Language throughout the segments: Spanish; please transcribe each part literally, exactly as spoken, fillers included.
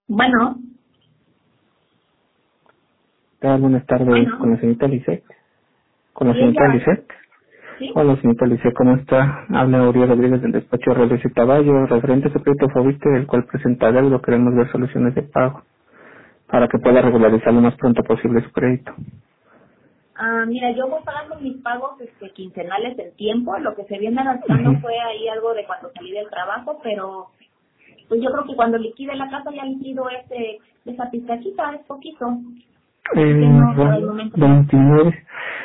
Bueno, Hola, buenas tardes, bueno, con la señorita Lisette. Con la sí, señorita ella, Lisette. ¿sí? Hola, señorita Lisette, ¿cómo está? Habla Uriel Rodríguez del despacho Rodríguez y Caballo, referente a su crédito Fobiste, el cual presenta deuda. Queremos ver soluciones de pago para que pueda regularizar lo más pronto posible su crédito. Ah, mira, yo voy pagando mis pagos este, quincenales en tiempo. Lo que se viene Ujú. gastando fue ahí algo de cuando salí del trabajo, pero pues yo creo que cuando liquide la casa ya liquido ese, esa pizcachita, es poquito. Así que Eh, no, por el momento no. veintinueve.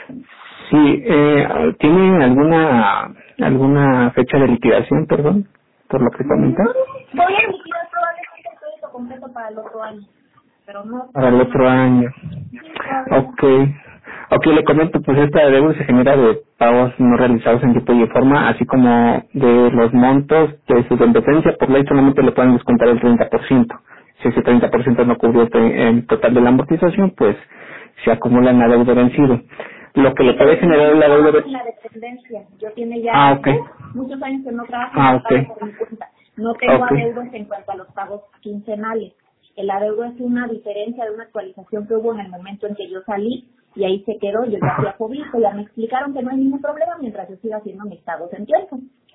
Sí, eh, ¿tiene alguna alguna fecha de liquidación, perdón, por lo que Mm, comenta? Voy a liquidar probablemente el crédito completo para el otro año, pero no, Para el todavía no otro sé. año. Sí, todavía no. Ok. Ok, le comento, pues esta deuda se genera de pagos no realizados en tiempo y forma, así como de los montos de su competencia. Por ley solamente le pueden descontar el treinta por ciento. Si ese treinta por ciento no cubrió te- el total de la amortización, pues se acumula en la deuda vencido. Lo que le Sí, pero puede como generar yo la deuda... trabajo ve- en la dependencia, yo tiene Ah, ya ok. uf, muchos años que no trabajo y Ah, yo ok. pago por mi cuenta. No tengo Ok. adeudos en cuanto a los pagos quincenales. El adeudo es una diferencia de una actualización que hubo en el momento en que yo salí y ahí se quedó. Yo ya fui a Ajá. Fobiste, ya me explicaron que no hay ningún problema mientras yo siga haciendo mis pagos en tiempo.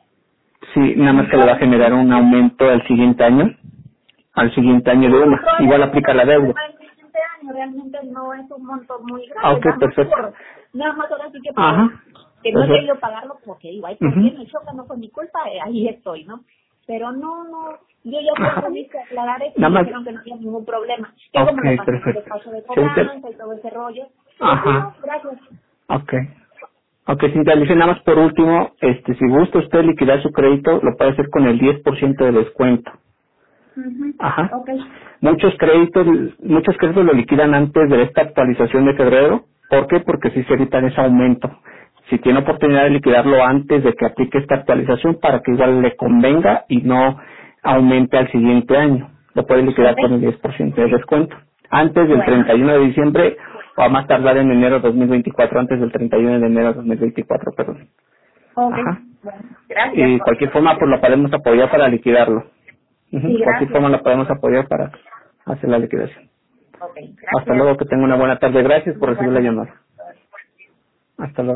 Sí, nada más que le va a Entonces, generar un aumento al siguiente año, al siguiente año de no, una. Igual probablemente no aplica haya la deuda. problema el siguiente año, realmente no es un monto muy Ah, grande, ok, nada más perfecto. por, nada más ahora sí que por, Ajá, que no he perfecto. querido pagarlo porque digo, ay, ¿por qué Ujú. me choca? No fue mi culpa, eh, ahí estoy, ¿no? Pero no, no, yo ya fui a Ajá. Fobiste a aclarar eso y Nada me más. dijeron que no había ningún problema, que Ok, como le pasé mi perfecto. despacho de Señorita, cobranza y todo ese rollo, pero sí, no, ajá, gracias. ok. Ok, señorita, dice nada más por último, este, si gusta usted liquidar su crédito, lo puede hacer con el diez por ciento de descuento. Ujú, Ajá. ok, Muchos créditos, muchos créditos lo liquidan antes de esta actualización de febrero. ¿Por qué? Porque sí se evitan ese aumento. Si tiene oportunidad de liquidarlo antes de que aplique esta actualización para que igual le convenga y no aumente al siguiente año, lo puede liquidar ok, con el diez por ciento de descuento. Antes del bueno, treinta y uno de diciembre o a más tardar en enero de dos mil veinticuatro, antes del treinta y uno de enero de dos mil veinticuatro, perdón. ok, Ajá. bueno, gracias. Y de cualquier forma, pues lo podemos apoyar para liquidarlo. Ujú. Sí, De cualquier gracias. forma la podemos apoyar para hacer la liquidación. Ok, Hasta gracias. luego, que tenga una buena tarde. Gracias por recibir la Igualmente. llamada. Hasta luego.